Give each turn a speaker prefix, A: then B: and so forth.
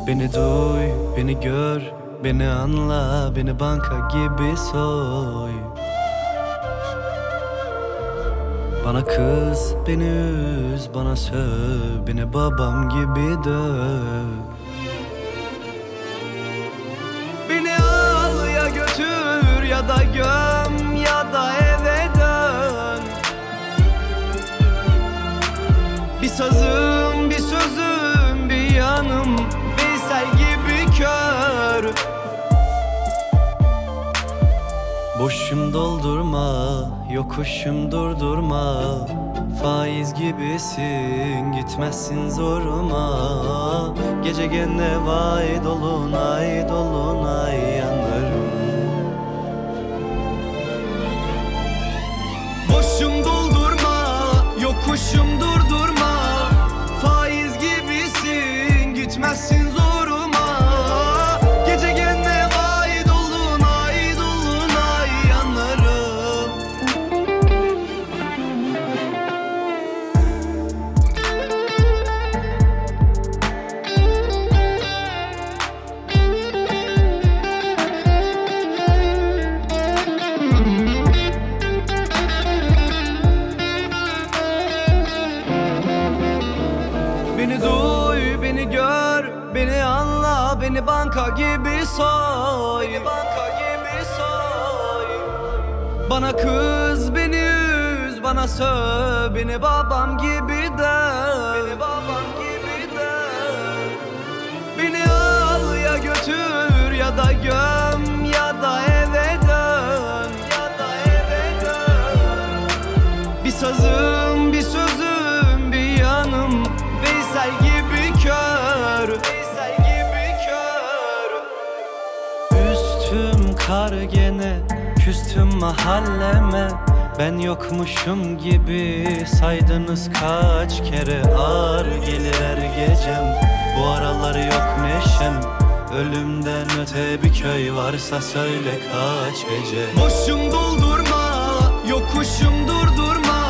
A: Beni duy, beni gör, beni anla, beni banka gibi soy. Bana kız, beni üz, bana söv, beni babam gibi döv. Beni al ya götür ya da göm ya da eve dön. Bir sazım, bir sözüm, bir yanım, Veysel gibi kör. Boşum doldurma, yokuşum durdurma. Faiz gibisin, gitmezsin zoruma. Gece gene vay dolunay, dolunay yanarım. Boşum doldurma, yokuşum durdurma. Faiz gibisin, gitmezsin zoruma. Gece gene vay dolunay, dolunay yanarım. Beni duy, beni gör, beni anla, beni banka gibi soy. Beni banka gibi soy. Bana kız, beni üz, bana söv, beni babam gibi döv. Beni babam gibi döv. Beni al ya götür ya da göm ya da eve dön. Ya da eve dön. Bir sazım, bir sözüm, bir yanım, Veysel gibi kör. Veysel gibi kör. Üstüm kar gene, küstüm mahalleme. Ben yokmuşum gibi saydınız kaç kere. Ağır gelir her gecem, bu aralar yok neşem. Ölümden öte bir köy varsa söyle kaç gece. Boşum doldurma, yokuşum durdurma.